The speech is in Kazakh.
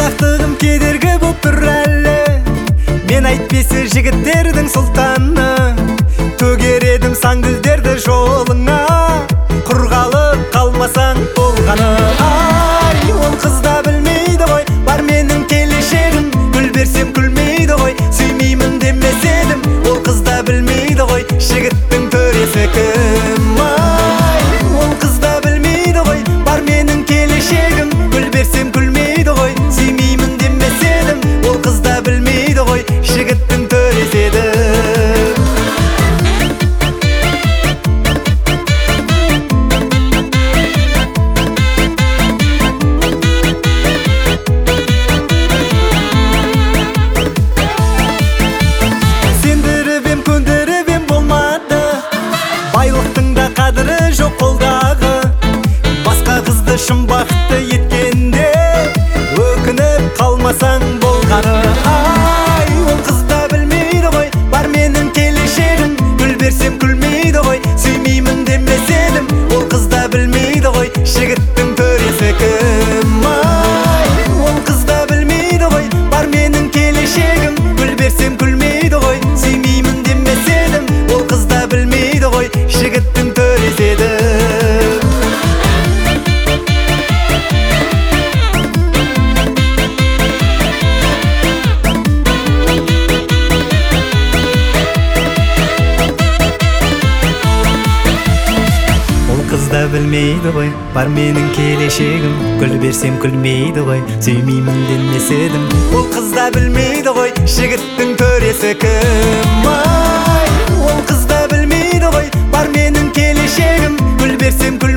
ақтығым кедергі боп тұр әлі. Мен әйтпесе жігіттердің сұлтаны, төгер едім саңгүлдерді жолыңа, құрғалы қалмасаң болғаны. Ай, ол қыз да білмейді ғой, бар менің келешегім. Гүл берсем күлмейді ғой, сүймеймін демес едім. Ол қыз да білмейді ғой, жігіттің төресі кім. Ай, ол қыз да білмейді ғой, бар менің келешегім. Гүл берсем күлмейді ғой, сүймеймін демес едім. Ол қыз да білмейді ғой, жігіттің төресі едім. Байлықтың да қадірі жоқ қолдағы, басқа қызды шын бақытты еткенде өкініп қалмасаң болғаны. Ай, ол қыз да білмейді ғой, бар менің келешегім. Гүл берсем күлмейді ғой, сүймеймін демес едім. Ол қыз да білмейді ғой, жігіттің төресі кім. Ай, ол қыз да білмейді ғой, бар менің келешегім. Гүл берсем күлмейді ғой, сүймеймін демес едім. Ол қыз да білмейді ғой, жігіттің төресі едім. Ол қыз да білмейді ғой, бар менің келешегім. Гүл берсем күлмейді ғой, сүймеймін демес едім. Ол қыз да білмейді ғой, жігіттің төресі кім. Ай, ол қыз да білмейді ғой, бар менің келешегім. Гүл берсем